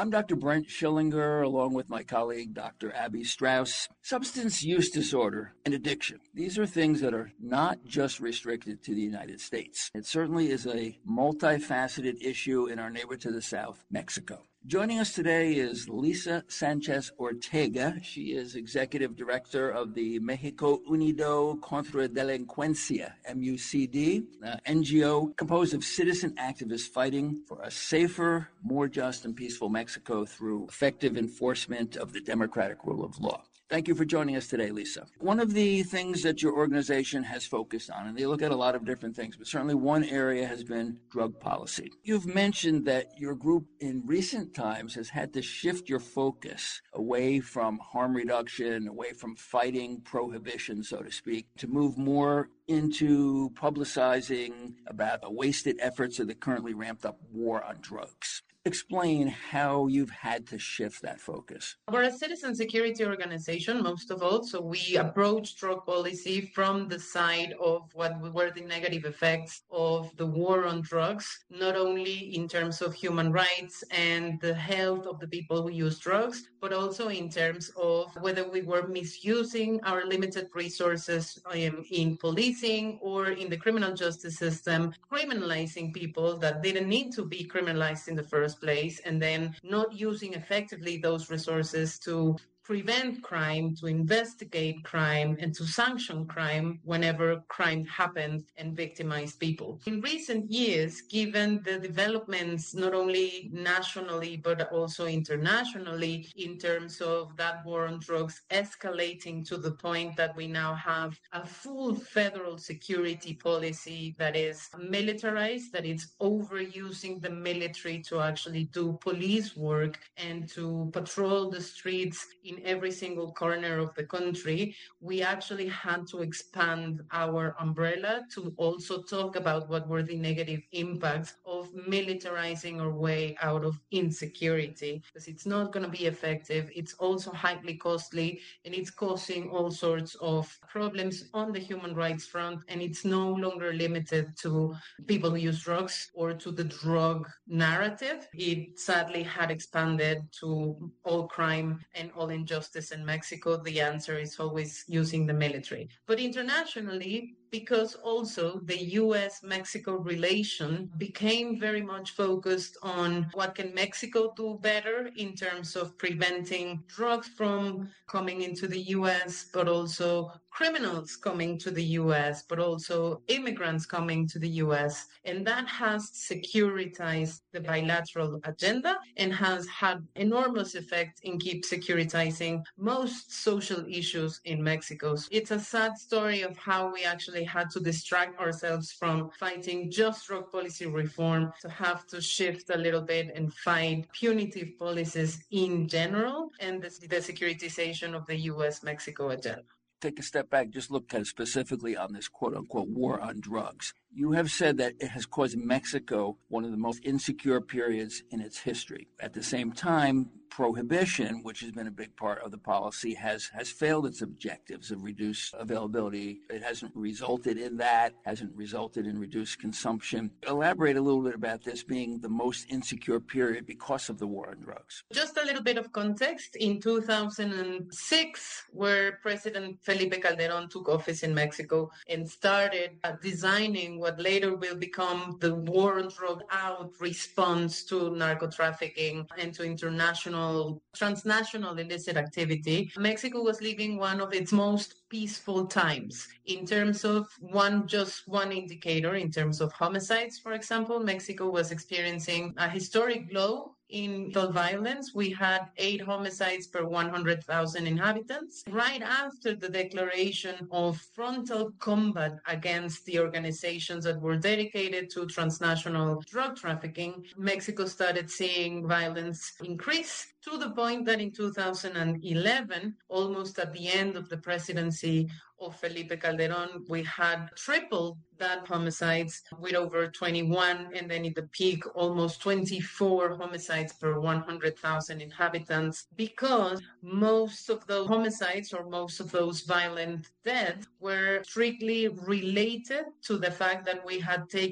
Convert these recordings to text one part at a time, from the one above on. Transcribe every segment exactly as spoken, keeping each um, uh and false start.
I'm Doctor Brent Schillinger, along with my colleague, Doctor Abby Strauss. Substance use disorder and addiction. These are things that are not just restricted to the United States. It certainly is a multifaceted issue in our neighbor to the south, Mexico. Joining us today is Lisa Sanchez Ortega. She is Executive Director of the Mexico Unido contra Delincuencia, M U C D, an N G O composed of citizen activists fighting for a safer, more just, and peaceful Mexico through effective enforcement of the democratic rule of law. Thank you for joining us today, Lisa. One of the things that your organization has focused on, and they look at a lot of different things, but certainly one area has been drug policy. You've mentioned that your group in recent times has had to shift your focus away from harm reduction, away from fighting prohibition, so to speak, to move more into publicizing about the wasted efforts of the currently ramped up war on drugs. Explain how you've had to shift that focus. We're a citizen security organization, most of all, so we approach drug policy from the side of what were the negative effects of the war on drugs, not only in terms of human rights and the health of the people who use drugs, but also in terms of whether we were misusing our limited resources in, in policing or in the criminal justice system, criminalizing people that didn't need to be criminalized in the first place, and then not using effectively those resources to prevent crime, to investigate crime, and to sanction crime whenever crime happens and victimize people. In recent years, given the developments not only nationally but also internationally in terms of that war on drugs escalating to the point that we now have a full federal security policy that is militarized, that is overusing the military to actually do police work and to patrol the streets in every single corner of the country, we actually had to expand our umbrella to also talk about what were the negative impacts of militarizing our way out of insecurity, because it's not going to be effective. It's also highly costly, and it's causing all sorts of problems on the human rights front, and it's no longer limited to people who use drugs or to the drug narrative. It sadly had expanded to all crime and all injustice in Mexico. The answer is always using the military. But internationally, because also the U S Mexico relation became very much focused on what can Mexico do better in terms of preventing drugs from coming into the U S, but also criminals coming to the U S, but also immigrants coming to the U S. And that has securitized the bilateral agenda and has had enormous effect in keep securitizing most social issues in Mexico. It's a sad story of how we actually had to distract ourselves from fighting just drug policy reform to have to shift a little bit and fight punitive policies in general and the, the securitization of the U S Mexico agenda. Take a step back, just look at specifically on this quote-unquote war on drugs. You have said that it has caused Mexico one of the most insecure periods in its history. At the same time, prohibition, which has been a big part of the policy, has, has failed its objectives of reduced availability. It hasn't resulted in that, hasn't resulted in reduced consumption. Elaborate a little bit about this being the most insecure period because of the war on drugs. Just a little bit of context. In two thousand six, where President Felipe Calderón took office in Mexico and started uh, designing what later will become the war on drug out response to narco trafficking and to international, transnational illicit activity, Mexico was living one of its most peaceful times. In terms of one, just one indicator, in terms of homicides, for example, Mexico was experiencing a historic low in violence. We had eight homicides per one hundred thousand inhabitants. Right after the declaration of frontal combat against the organizations that were dedicated to transnational drug trafficking, Mexico started seeing violence increase to the point that in two thousand eleven, almost at the end of the presidency of Felipe Calderón, we had tripled that homicides with over twenty-one, and then at the peak, almost twenty-four homicides per one hundred thousand inhabitants, because most of those homicides or most of those violent deaths were strictly related to the fact that we had taken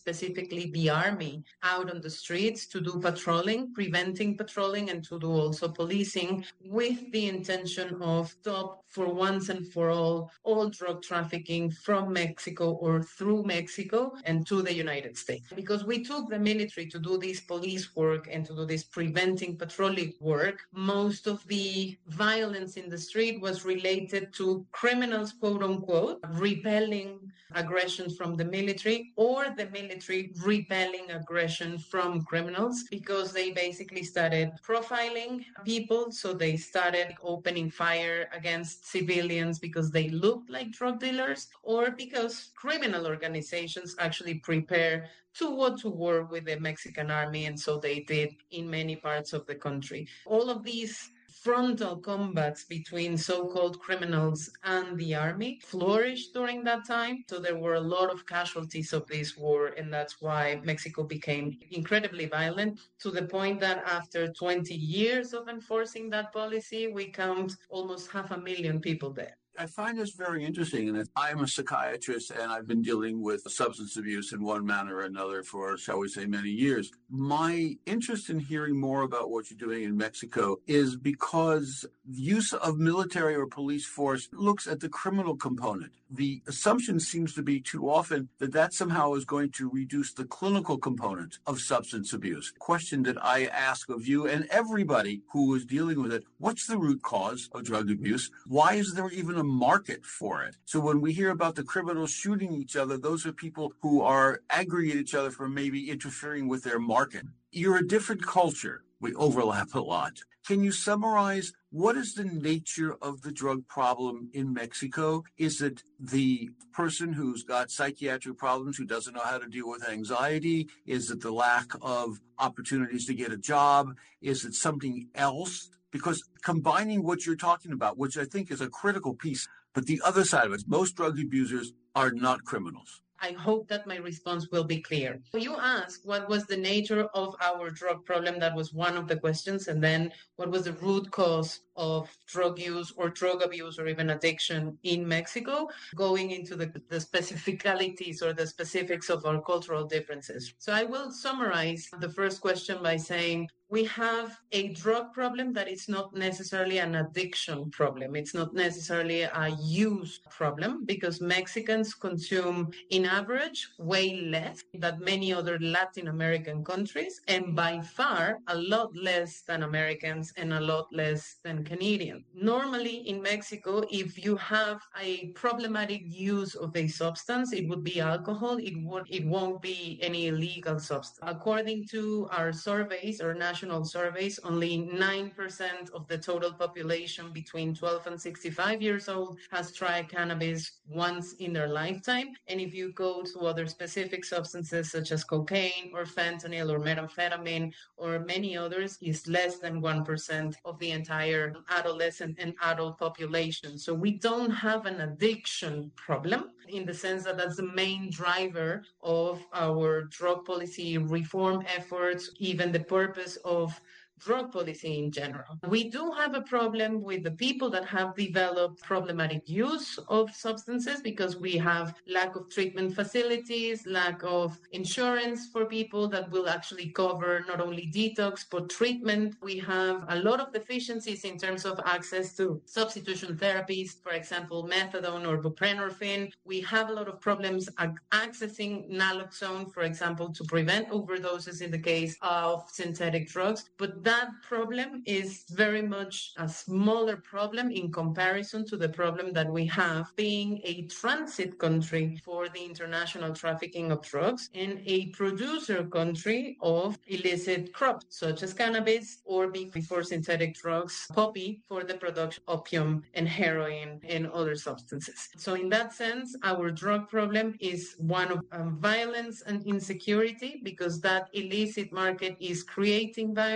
specifically the army, out on the streets to do patrolling, preventing patrolling, and to do also policing, with the intention of stop for once and for all all drug trafficking from Mexico or through Mexico and to the United States. Because we took the military to do this police work and to do this preventing patrolling work, most of the violence in the street was related to criminals, quote unquote, repelling aggression from the military, or the military repelling aggression from criminals, because they basically started profiling people. So they started opening fire against civilians because they looked like drug dealers, or because criminal organizations actually prepare to go to war with the Mexican army, and so they did in many parts of the country. All of these frontal combats between so-called criminals and the army flourished during that time. So there were a lot of casualties of this war, and that's why Mexico became incredibly violent, to the point that after twenty years of enforcing that policy, we count almost half a million people dead. I find this very interesting, and I'm a psychiatrist, and I've been dealing with substance abuse in one manner or another for, shall we say, many years. My interest in hearing more about what you're doing in Mexico is because the use of military or police force looks at the criminal component. The assumption seems to be too often that that somehow is going to reduce the clinical component of substance abuse. Question that I ask of you and everybody who is dealing with it: what's the root cause of drug abuse? Why is there even a market for it? So when we hear about the criminals shooting each other, those are people who are angry at each other for maybe interfering with their market. You're a different culture. We overlap a lot. Can you summarize what is the nature of the drug problem in Mexico? Is it the person who's got psychiatric problems who doesn't know how to deal with anxiety? Is it the lack of opportunities to get a job? Is it something else? Because combining what you're talking about, which I think is a critical piece, but the other side of it, most drug abusers are not criminals. I hope that my response will be clear. You asked what was the nature of our drug problem. That was one of the questions. And then what was the root cause of drug use or drug abuse or even addiction in Mexico, going into the, the specificalities or the specifics of our cultural differences. So I will summarize the first question by saying we have a drug problem that is not necessarily an addiction problem. It's not necessarily a use problem, because Mexicans consume, in average, way less than many other Latin American countries, and by far a lot less than Americans and a lot less than Canadians. Normally in Mexico, if you have a problematic use of a substance, it would be alcohol. It would, it won't be any illegal substance. According to our surveys, our national surveys, only nine percent of the total population between twelve and sixty-five years old has tried cannabis once in their lifetime. And if you go to other specific substances such as cocaine or fentanyl or methamphetamine or many others, is less than one percent of the entire adolescent and adult population. So we don't have an addiction problem, in the sense that that's the main driver of our drug policy reform efforts, even the purpose of drug policy in general. We do have a problem with the people that have developed problematic use of substances, because we have lack of treatment facilities, lack of insurance for people that will actually cover not only detox but treatment. We have a lot of deficiencies in terms of access to substitution therapies, for example, methadone or buprenorphine. We have a lot of problems accessing naloxone, for example, to prevent overdoses in the case of synthetic drugs. But that problem is very much a smaller problem in comparison to the problem that we have being a transit country for the international trafficking of drugs and a producer country of illicit crops such as cannabis, or before synthetic drugs, poppy, for the production of opium and heroin and other substances. So in that sense, our drug problem is one of um, violence and insecurity, because that illicit market is creating violence, but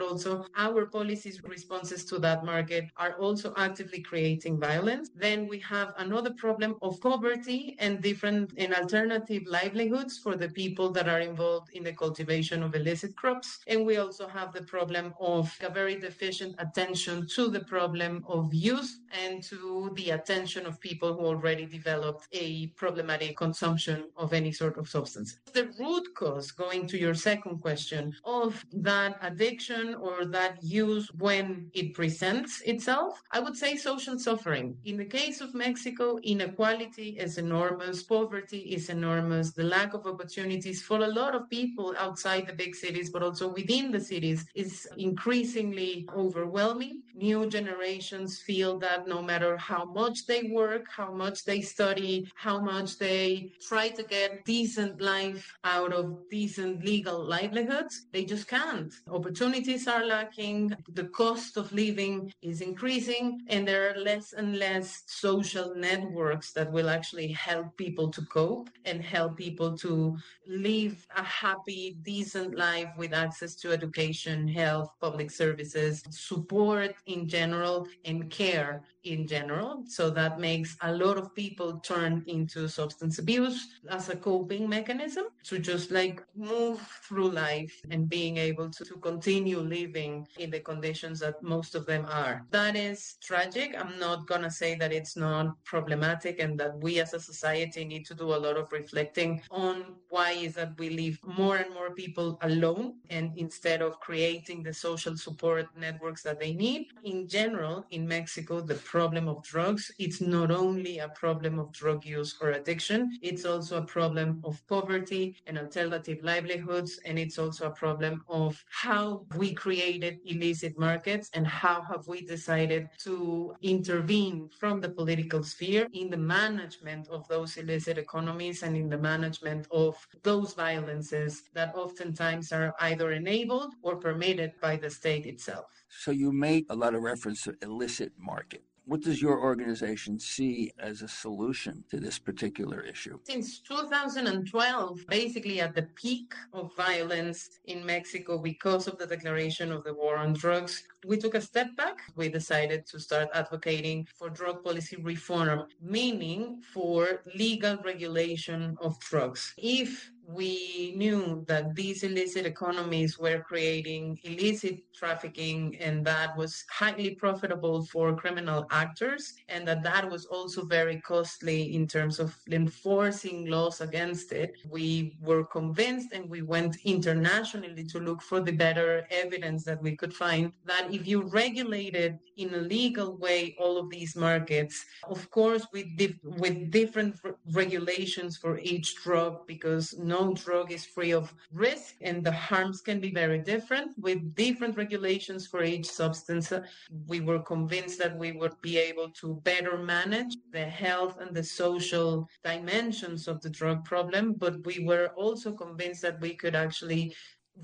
also our policies responses to that market are also actively creating violence. Then we have another problem of poverty and different and alternative livelihoods for the people that are involved in the cultivation of illicit crops. And we also have the problem of a very deficient attention to the problem of youth and to the attention of people who already developed a problematic consumption of any sort of substance. The root cause, going to your second question, of that addiction or that use when it presents itself, I would say social suffering. In the case of Mexico, inequality is enormous, poverty is enormous, the lack of opportunities for a lot of people outside the big cities, but also within the cities, is increasingly overwhelming. New generations feel that no matter how much they work, how much they study, how much they try to get decent life out of decent legal livelihoods, they just can't. Opportunities are lacking, the cost of living is increasing, and there are less and less social networks that will actually help people to cope and help people to live a happy, decent life with access to education, health, public services, support in general, and care in general. So that makes a lot of people turn into substance abuse as a coping mechanism to just like move through life and being able to, to continue living in the conditions that most of them are. That is tragic. I'm not going to say that it's not problematic and that we as a society need to do a lot of reflecting on why is that we leave more and more people alone and instead of creating the social support networks that they need. In general, in Mexico, the problem of drugs, it's not only a problem of drug use or addiction, it's also a problem of poverty and alternative livelihoods, and it's also a problem of how we created illicit markets and how have we decided to intervene from the political sphere in the management of those illicit economies and in the management of those violences that oftentimes are either enabled or permitted by the state itself. So you made a lot of reference to illicit market. What does your organization see as a solution to this particular issue? Since two thousand twelve, basically at the peak of violence in Mexico because of the declaration of the war on drugs, we took a step back. We decided to start advocating for drug policy reform, meaning for legal regulation of drugs. If we knew that these illicit economies were creating illicit trafficking and that was highly profitable for criminal actors and that that was also very costly in terms of enforcing laws against it. We were convinced and we went internationally to look for the better evidence that we could find that if you regulated in a legal way all of these markets, of course with, dif- with different r- regulations for each drug, because no drug is free of risk and the harms can be very different. With different regulations for each substance, we were convinced that we would be able to better manage the health and the social dimensions of the drug problem, but we were also convinced that we could actually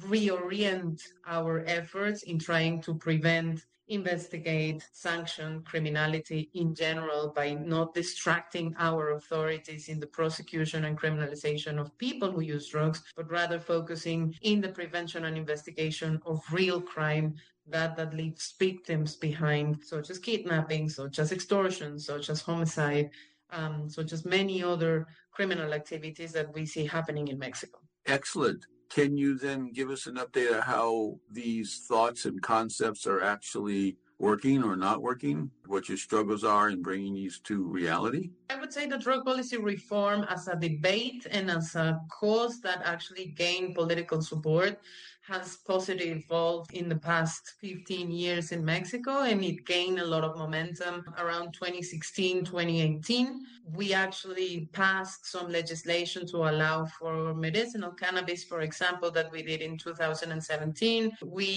reorient our efforts in trying to prevent, investigate, sanction criminality in general by not distracting our authorities in the prosecution and criminalization of people who use drugs, but rather focusing in the prevention and investigation of real crime that, that leaves victims behind, such as kidnapping, such as extortion, such as homicide, um, such as many other criminal activities that we see happening in Mexico. Excellent. Can you then give us an update on how these thoughts and concepts are actually working or not working? What your struggles are in bringing these to reality? I would say the drug policy reform as a debate and as a cause that actually gained political support has positively evolved in the past fifteen years in Mexico, and it gained a lot of momentum around twenty sixteen, twenty eighteen. We actually passed some legislation to allow for medicinal cannabis, for example, that we did in two thousand seventeen.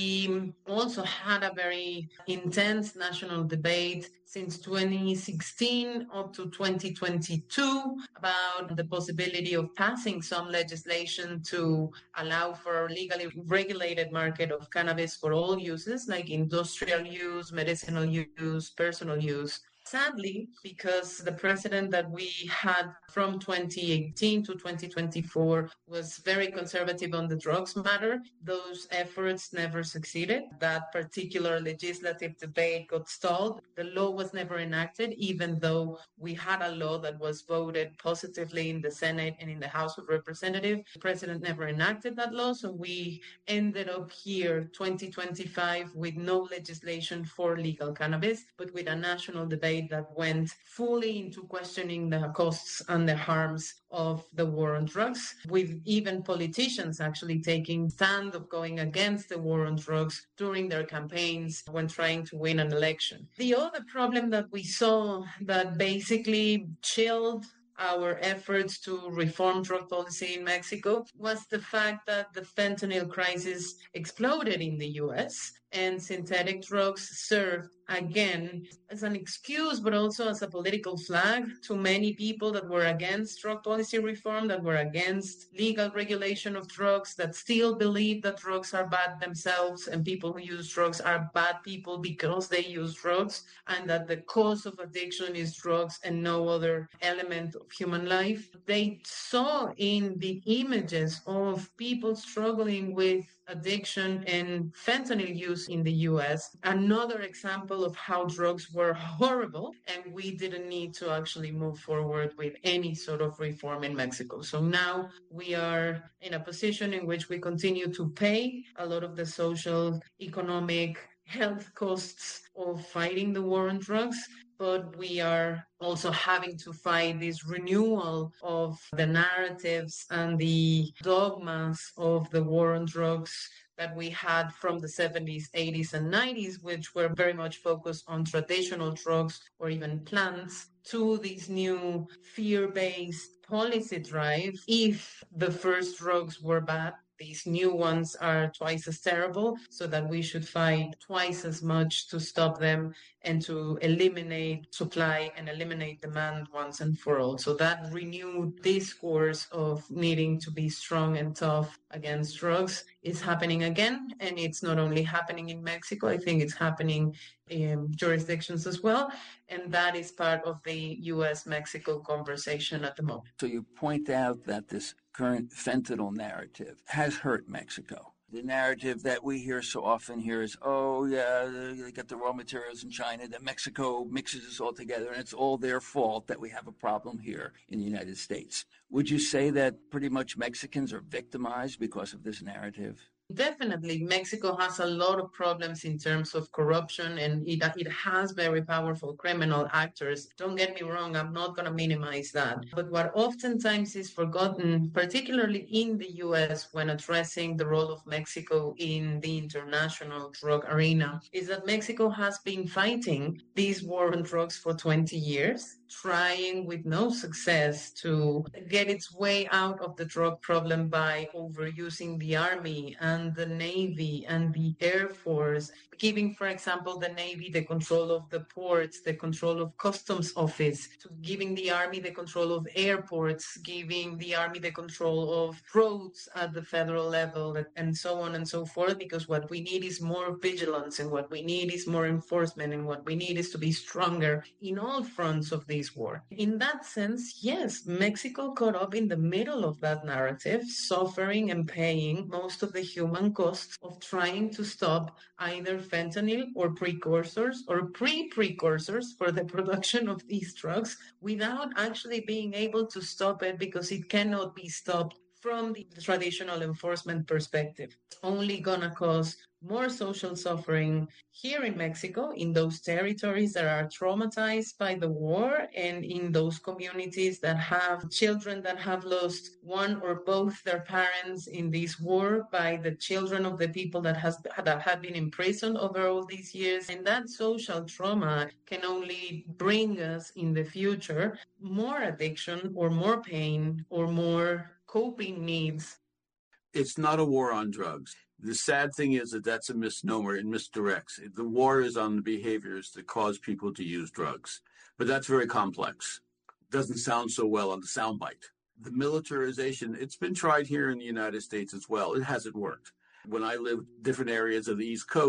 We also had a very intense national debate since twenty sixteen up to twenty twenty-two about the possibility of passing some legislation to allow for legally regulated market of cannabis for all uses, like industrial use, medicinal use, personal use. Sadly, because the president that we had from twenty eighteen to twenty twenty-four was very conservative on the drugs matter, those efforts never succeeded. That particular legislative debate got stalled. The law was never enacted, even though we had a law that was voted positively in the Senate and in the House of Representatives. The president never enacted that law, so we ended up here twenty twenty-five with no legislation for legal cannabis, but with a national debate that went fully into questioning the costs and the harms of the war on drugs, with even politicians actually taking stand of going against the war on drugs during their campaigns when trying to win an election. The other problem that we saw that basically chilled our efforts to reform drug policy in Mexico was the fact that the fentanyl crisis exploded in the U S and synthetic drugs served again as an excuse, but also as a political flag to many people that were against drug policy reform, that were against legal regulation of drugs, that still believe that drugs are bad themselves and people who use drugs are bad people because they use drugs, and that the cause of addiction is drugs and no other element of human life. They saw in the images of people struggling with addiction and fentanyl use in the U S another example of how drugs were horrible, and we didn't need to actually move forward with any sort of reform in Mexico. So now we are in a position in which we continue to pay a lot of the social, economic, health costs of fighting the war on drugs, but we are also having to fight this renewal of the narratives and the dogmas of the war on drugs that we had from the seventies, eighties, and nineties, which were very much focused on traditional drugs or even plants, to this new fear-based policy drive. If the first drugs were bad, these new ones are twice as terrible, so that we should fight twice as much to stop them and to eliminate supply and eliminate demand once and for all. So that renewed discourse of needing to be strong and tough against drugs is happening again. And it's not only happening in Mexico, I think it's happening in jurisdictions as well. And that is part of the U S Mexico conversation at the moment. So you point out that this current fentanyl narrative has hurt Mexico. The narrative that we hear so often here is, oh, yeah, they got the raw materials in China, that Mexico mixes this all together, and it's all their fault that we have a problem here in the United States. Would you say that pretty much Mexicans are victimized because of this narrative? Definitely, Mexico has a lot of problems in terms of corruption, and it, it has very powerful criminal actors. Don't get me wrong, I'm not going to minimize that. But what oftentimes is forgotten, particularly in the U S when addressing the role of Mexico in the international drug arena, is that Mexico has been fighting this war on drugs for twenty years, trying with no success to get its way out of the drug problem by overusing the army and the Navy and the Air Force, giving, for example, the Navy the control of the ports, the control of customs office, to giving the Army the control of airports, giving the Army the control of roads at the federal level, and so on and so forth, because what we need is more vigilance, and what we need is more enforcement, and what we need is to be stronger in all fronts of this war. In that sense, yes, Mexico caught up in the middle of that narrative, suffering and paying most of the human costs of trying to stop either fentanyl or precursors or pre-precursors for the production of these drugs without actually being able to stop it, because it cannot be stopped from the traditional enforcement perspective. It's only gonna cause more social suffering here in Mexico, in those territories that are traumatized by the war, and in those communities that have children that have lost one or both their parents in this war, by the children of the people that has that have been imprisoned over all these years. And that social trauma can only bring us in the future more addiction or more pain or more coping needs. It's not a war on drugs. The sad thing is that that's a misnomer and misdirects. The war is on the behaviors that cause people to use drugs. But that's very complex. Doesn't sound so well on the soundbite. The militarization, it's been tried here in the United States as well. It hasn't worked. When I lived different areas of the East Coast,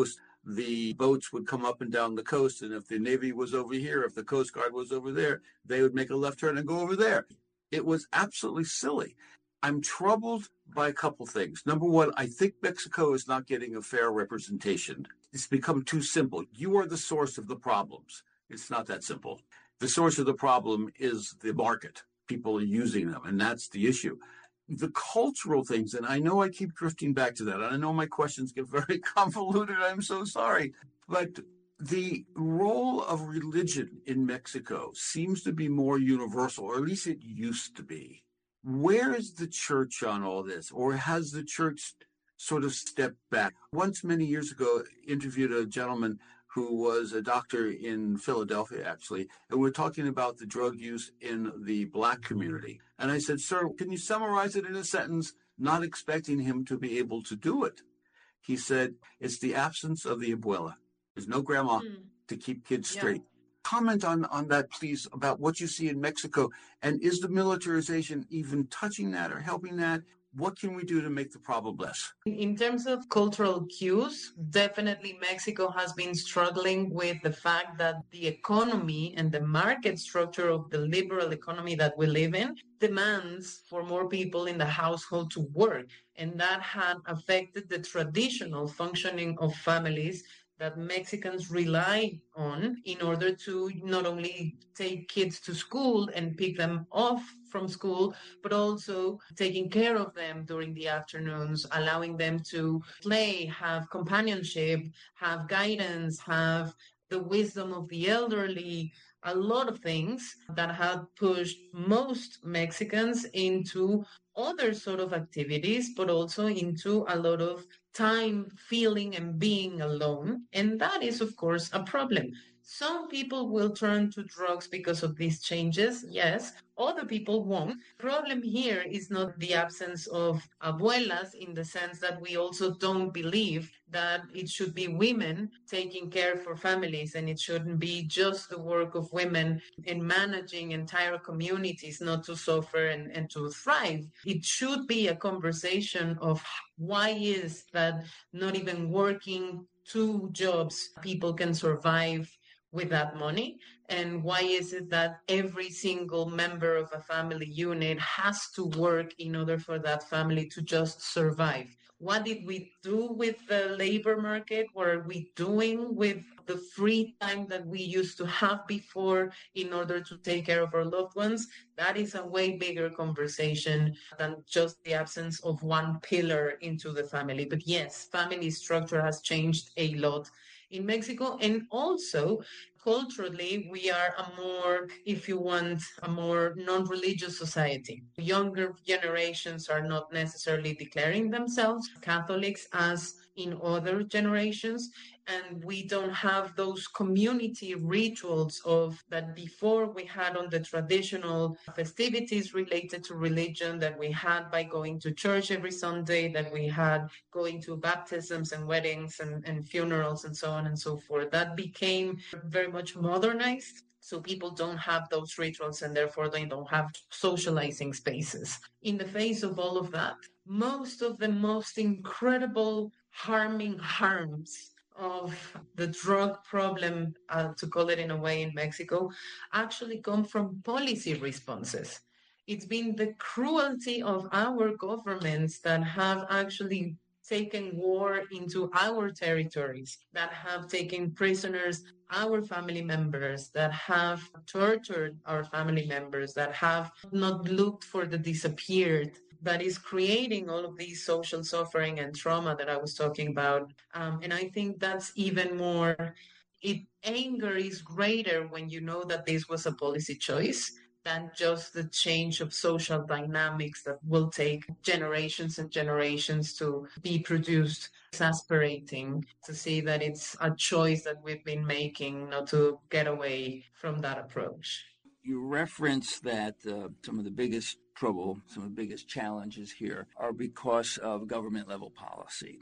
the boats would come up and down the coast. And if the Navy was over here, if the Coast Guard was over there, they would make a left turn and go over there. It was absolutely silly. I'm troubled by a couple things. Number one, I think Mexico is not getting a fair representation. It's become too simple. You are the source of the problems. It's not that simple. The source of the problem is the market. People are using them, and that's the issue. The cultural things, and I know I keep drifting back to that. I know my questions get very convoluted. I'm so sorry. But the role of religion in Mexico seems to be more universal, or at least it used to be. Where is the church on all this? Or has the church sort of stepped back? Once, many years ago, interviewed a gentleman who was a doctor in Philadelphia, actually, and we're talking about the drug use in the Black community. And I said, sir, can you summarize it in a sentence, not expecting him to be able to do it? He said, it's the absence of the abuela. There's no grandma mm. to keep kids straight. Yeah. Comment on, on that, please, about what you see in Mexico. And is the militarization even touching that or helping that? What can we do to make the problem less? In terms of cultural cues, definitely Mexico has been struggling with the fact that the economy and the market structure of the liberal economy that we live in demands for more people in the household to work. And that had affected the traditional functioning of families that Mexicans rely on in order to not only take kids to school and pick them off from school, but also taking care of them during the afternoons, allowing them to play, have companionship, have guidance, have the wisdom of the elderly, a lot of things that have pushed most Mexicans into other sort of activities, but also into a lot of time feeling and being alone. And that is, of course, a problem. Some people will turn to drugs because of these changes, yes. Other people won't. The problem here is not the absence of abuelas in the sense that we also don't believe that it should be women taking care for families, and it shouldn't be just the work of women in managing entire communities not to suffer and, and to thrive. It should be a conversation of why is that not even working two jobs people can survive with that money, and why is it that every single member of a family unit has to work in order for that family to just survive? What did we do with the labor market? What are we doing with the free time that we used to have before in order to take care of our loved ones? That is a way bigger conversation than just the absence of one pillar into the family. But yes, family structure has changed a lot in Mexico. And also, culturally, we are a more, if you want, a more non-religious society. Younger generations are not necessarily declaring themselves Catholics as in other generations, and we don't have those community rituals of that before we had on the traditional festivities related to religion that we had by going to church every Sunday, that we had going to baptisms and weddings and, and funerals and so on and so forth. That became very much modernized. So people don't have those rituals, and therefore they don't have socializing spaces. In the face of all of that, most of the most incredible harming harms of the drug problem, uh, to call it in a way, in Mexico, actually come from policy responses. It's been the cruelty of our governments that have actually taken war into our territories, that have taken prisoners our family members, that have tortured our family members, that have not looked for the disappeared, that is creating all of these social suffering and trauma that I was talking about. Um, and I think that's even more, it anger is greater when you know that this was a policy choice than just the change of social dynamics that will take generations and generations to be produced. Exasperating to see that it's a choice that we've been making not to get away from that approach. You reference that uh, some of the biggest trouble, some of the biggest challenges here are because of government level policy.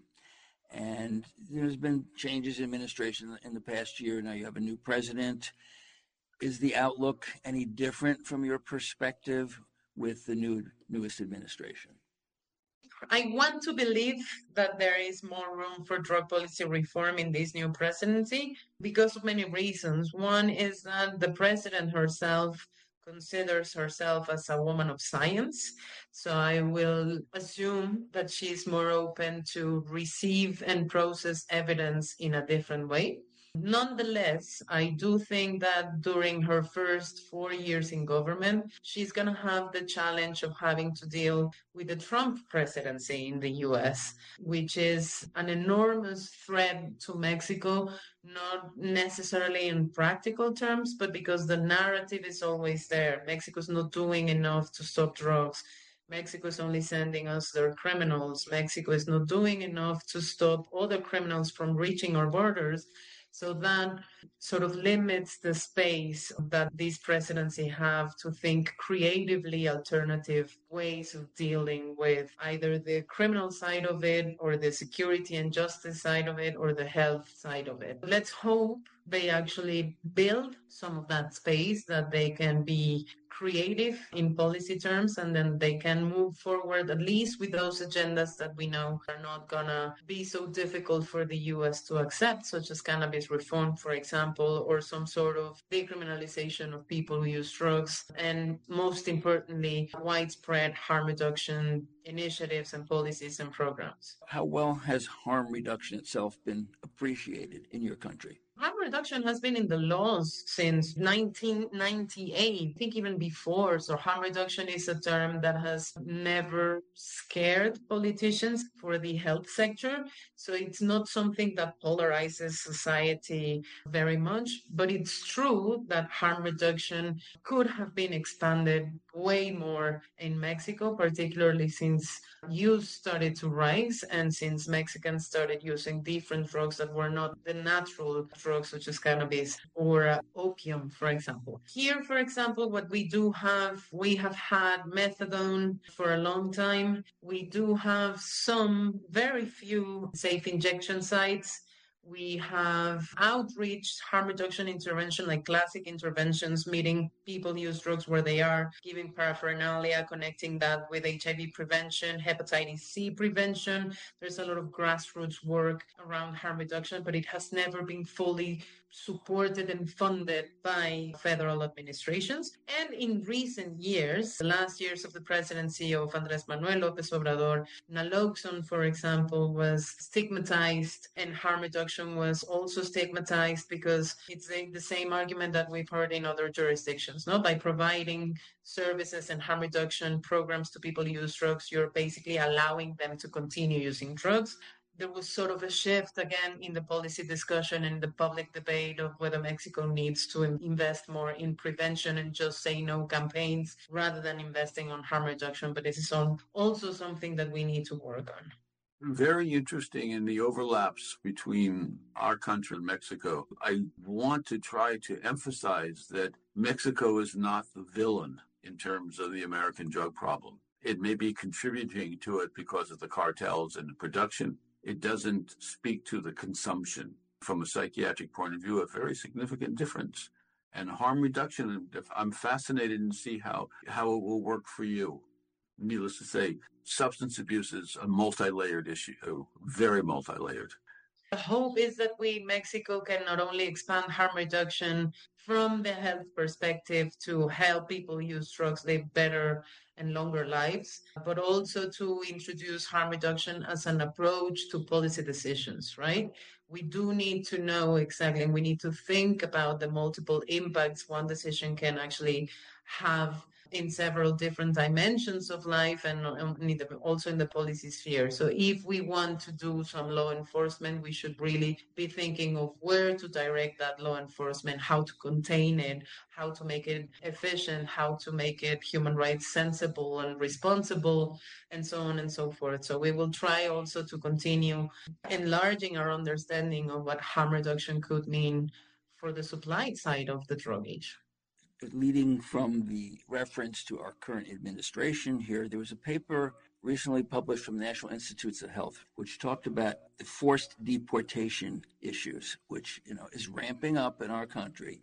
And there's been changes in administration in the past year. Now you have a new president. Is the outlook any different from your perspective with the new newest administration? I want to believe that there is more room for drug policy reform in this new presidency because of many reasons. One is that the president herself considers herself as a woman of science. So I will assume that she's more open to receive and process evidence in a different way. Nonetheless, I do think that during her first four years in government, she's going to have the challenge of having to deal with the Trump presidency in the U S, which is an enormous threat to Mexico, not necessarily in practical terms, but because the narrative is always there. Mexico's not doing enough to stop drugs. Mexico is only sending us their criminals. Mexico is not doing enough to stop other criminals from reaching our borders. So that sort of limits the space that this presidency have to think creatively alternative ways of dealing with either the criminal side of it or the security and justice side of it or the health side of it. Let's hope they actually build some of that space, that they can be creative in policy terms, and then they can move forward at least with those agendas that we know are not gonna be so difficult for the U S to accept, such as cannabis reform, for example, or some sort of decriminalization of people who use drugs, and most importantly, widespread harm reduction initiatives and policies and programs. How well has harm reduction itself been appreciated in your country? Harm reduction has been in the laws since nineteen ninety-eight, I think even before. So harm reduction is a term that has never scared politicians for the health sector. So it's not something that polarizes society very much, but it's true that harm reduction could have been expanded way more in Mexico, particularly since use started to rise and since Mexicans started using different drugs that were not the natural drugs such as cannabis or uh, opium, for example. Here, for example, what we do have, we have had methadone for a long time. We do have some very few safe injection sites. We have outreach, harm reduction intervention, like classic interventions, meeting people who use drugs where they are, giving paraphernalia, connecting that with H I V prevention, hepatitis C prevention. There's a lot of grassroots work around harm reduction, but it has never been fully supported and funded by federal administrations. And in recent years, the last years of the presidency of Andrés Manuel López Obrador, naloxone, for example, was stigmatized, and harm reduction was also stigmatized because it's the same argument that we've heard in other jurisdictions. No, by providing services and harm reduction programs to people who use drugs, you're basically allowing them to continue using drugs. There was sort of a shift again in the policy discussion and the public debate of whether Mexico needs to invest more in prevention and just say no campaigns rather than investing on harm reduction. But this is also something that we need to work on. Very interesting in the overlaps between our country and Mexico. I want to try to emphasize that Mexico is not the villain in terms of the American drug problem. It may be contributing to it because of the cartels and the production. It doesn't speak to the consumption. From a psychiatric point of view, a very significant difference. And harm reduction, I'm fascinated to see how, how it will work for you. Needless to say, substance abuse is a multi-layered issue, very multi-layered. The hope is that we, Mexico, can not only expand harm reduction from the health perspective to help people use drugs live better and longer lives, but also to introduce harm reduction as an approach to policy decisions, right? We do need to know exactly, and we need to think about the multiple impacts one decision can actually have in several different dimensions of life and also in the policy sphere. So if we want to do some law enforcement, we should really be thinking of where to direct that law enforcement, how to contain it, how to make it efficient, how to make it human rights sensible and responsible, and so on and so forth. So we will try also to continue enlarging our understanding of what harm reduction could mean for the supply side of the drug age. Leading from the reference to our current administration here, there was a paper recently published from the National Institutes of Health, which talked about the forced deportation issues, which, you know, is ramping up in our country.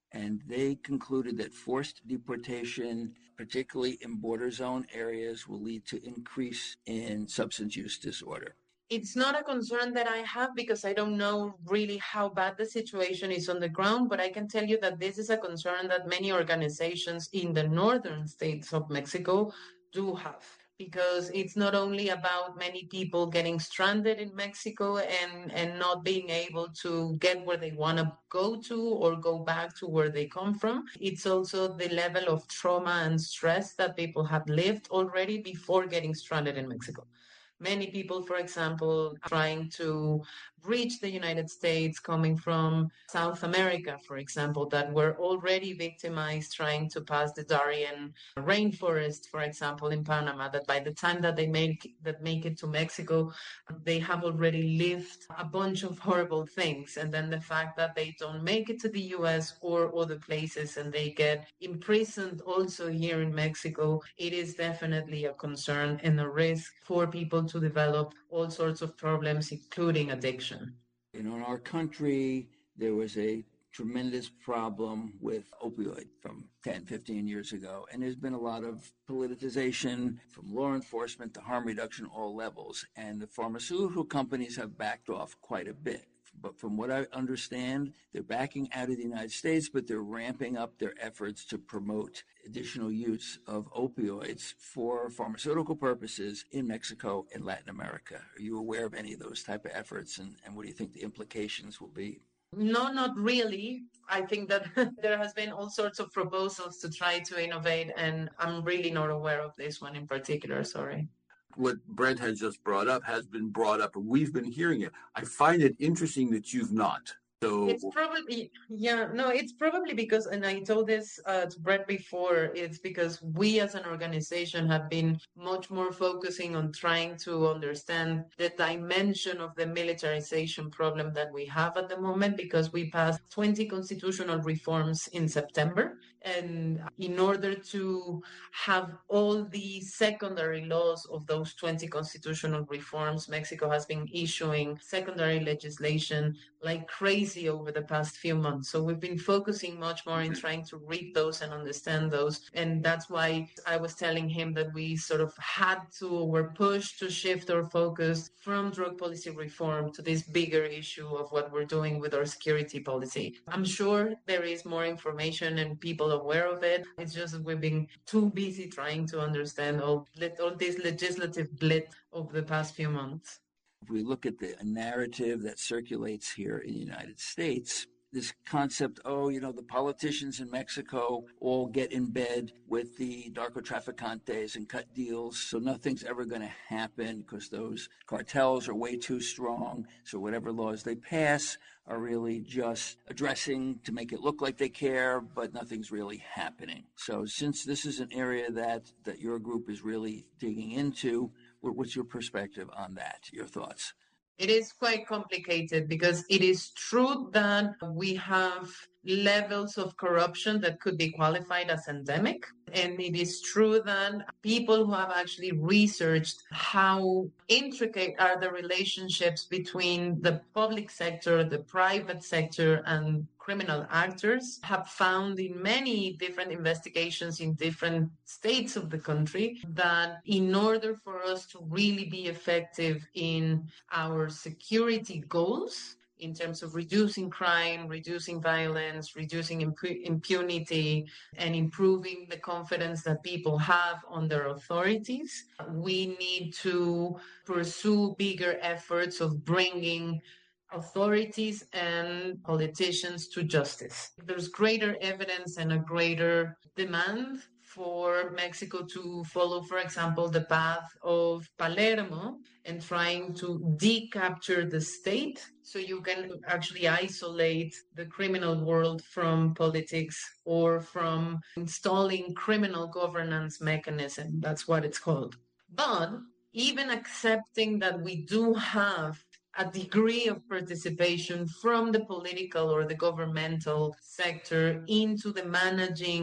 and they concluded that forced deportation, particularly in border zone areas, will lead to increase in substance use disorder. It's not a concern that I have because I don't know really how bad the situation is on the ground, but I can tell you that this is a concern that many organizations in the northern states of Mexico do have. Because it's not only about many people getting stranded in Mexico and, and not being able to get where they want to go to or go back to where they come from. It's also the level of trauma and stress that people have lived already before getting stranded in Mexico. Many people, for example, trying to reach the United States coming from South America, for example, that were already victimized trying to pass the Darien rainforest, for example, in Panama, that by the time that they make that make it to Mexico, they have already lived a bunch of horrible things. And then the fact that they don't make it to the U S or other places and they get imprisoned also here in Mexico, it is definitely a concern and a risk for people to develop all sorts of problems, including addiction. You know, in our country, there was a tremendous problem with opioid from ten, fifteen years ago. And there's been a lot of politicization from law enforcement to harm reduction, all levels. And the pharmaceutical companies have backed off quite a bit. But from what I understand, they're backing out of the United States, but they're ramping up their efforts to promote additional use of opioids for pharmaceutical purposes in Mexico and Latin America. Are you aware of any of those type of efforts, and, and what do you think the implications will be? No, not really. I think that there has been all sorts of proposals to try to innovate, and I'm really not aware of this one in particular, sorry. What Brent has just brought up has been brought up, and we've been hearing it. I find it interesting that you've not. So it's probably, yeah, no, it's probably because, and I told this uh, to Brett before, it's because we as an organization have been much more focusing on trying to understand the dimension of the militarization problem that we have at the moment, because we passed twenty constitutional reforms in September. And in order to have all the secondary laws of those twenty constitutional reforms, Mexico has been issuing secondary legislation like crazy over the past few months. So we've been focusing much more in trying to read those and understand those. And that's why I was telling him that we sort of had to, were pushed to shift our focus from drug policy reform to this bigger issue of what we're doing with our security policy. I'm sure there is more information and people aware of it. It's just that we've been too busy trying to understand all, all this legislative blitz of the past few months. If we look at the narrative that circulates here in the United States, this concept, oh, you know, the politicians in Mexico all get in bed with the narcotraficantes and cut deals, so nothing's ever going to happen because those cartels are way too strong. So whatever laws they pass are really just addressing to make it look like they care, but nothing's really happening. So since this is an area that, that your group is really digging into, what's your perspective on that, your thoughts? It is quite complicated because it is true that we have levels of corruption that could be qualified as endemic. And it is true that people who have actually researched how intricate are the relationships between the public sector, the private sector, and criminal actors have found in many different investigations in different states of the country that in order for us to really be effective in our security goals, in terms of reducing crime, reducing violence, reducing impu- impunity, and improving the confidence that people have on their authorities, we need to pursue bigger efforts of bringing authorities and politicians to justice. There's greater evidence and a greater demand for Mexico to follow, for example, the path of Palermo and trying to decapture the state so you can actually isolate the criminal world from politics or from installing criminal governance mechanism. That's what it's called. But even accepting that we do have a degree of participation from the political or the governmental sector into the managing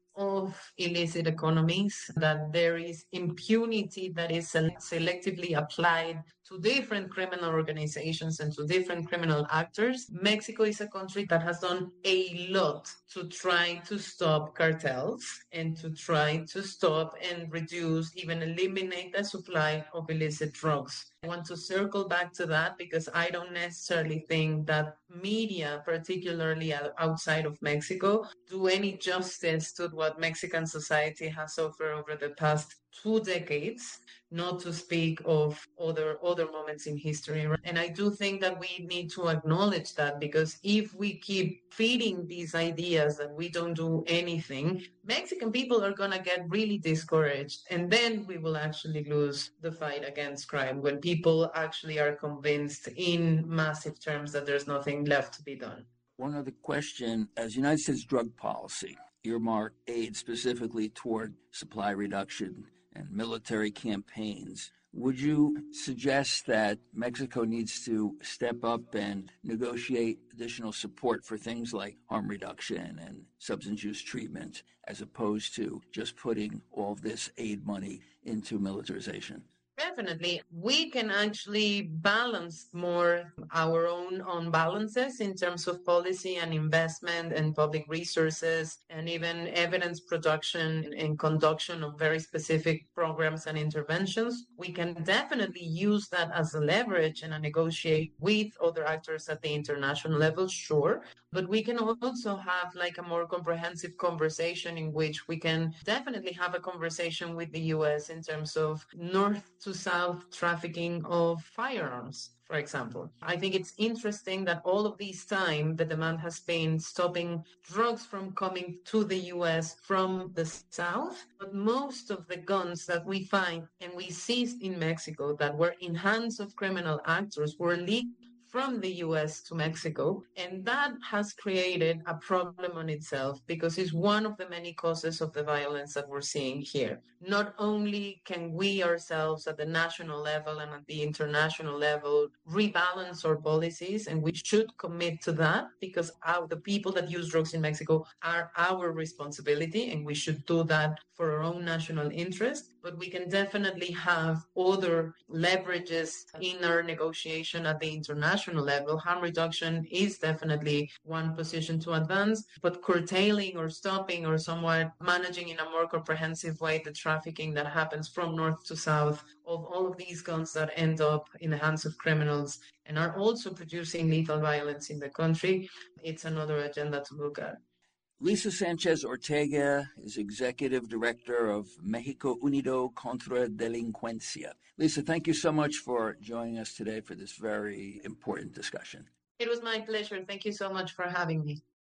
of illicit economies, that there is impunity that is selectively applied to different criminal organizations and to different criminal actors. Mexico is a country that has done a lot to try to stop cartels and to try to stop and reduce, even eliminate the supply of illicit drugs. I want to circle back to that because I don't necessarily think that media, particularly outside of Mexico, do any justice to what Mexican society has suffered over the past two decades, not to speak of other other moments in history. And I do think that we need to acknowledge that, because if we keep feeding these ideas that we don't do anything, Mexican people are going to get really discouraged, and then we will actually lose the fight against crime, when people actually are convinced in massive terms that there's nothing left to be done. One other question: as United States drug policy earmark aid specifically toward supply reduction and military campaigns, would you suggest that Mexico needs to step up and negotiate additional support for things like harm reduction and substance use treatment, as opposed to just putting all of this aid money into militarization? Definitely. We can actually balance more our own unbalances in terms of policy and investment and public resources, and even evidence production and conduction of very specific programs and interventions. We can definitely use that as a leverage and a negotiate with other actors at the international level, sure. But we can also have like a more comprehensive conversation in which we can definitely have a conversation with the U S in terms of north to south trafficking of firearms, for example. I think it's interesting that all of this time the demand has been stopping drugs from coming to the U S from the south, but most of the guns that we find and we seized in Mexico that were in hands of criminal actors were leaked from the U S to Mexico. And that has created a problem on itself, because it's one of the many causes of the violence that we're seeing here. Not only can we ourselves at the national level and at the international level rebalance our policies, and we should commit to that, because our, the people that use drugs in Mexico are our responsibility, and we should do that for our own national interest. But we can definitely have other leverages in our negotiation at the international level. Harm reduction is definitely one position to advance, but curtailing or stopping or somewhat managing in a more comprehensive way the trafficking that happens from north to south of all of these guns that end up in the hands of criminals and are also producing lethal violence in the country, it's another agenda to look at. Lisa Sanchez Ortega is Executive Director of Mexico Unido contra Delincuencia. Lisa, thank you so much for joining us today for this very important discussion. It was my pleasure. Thank you so much for having me.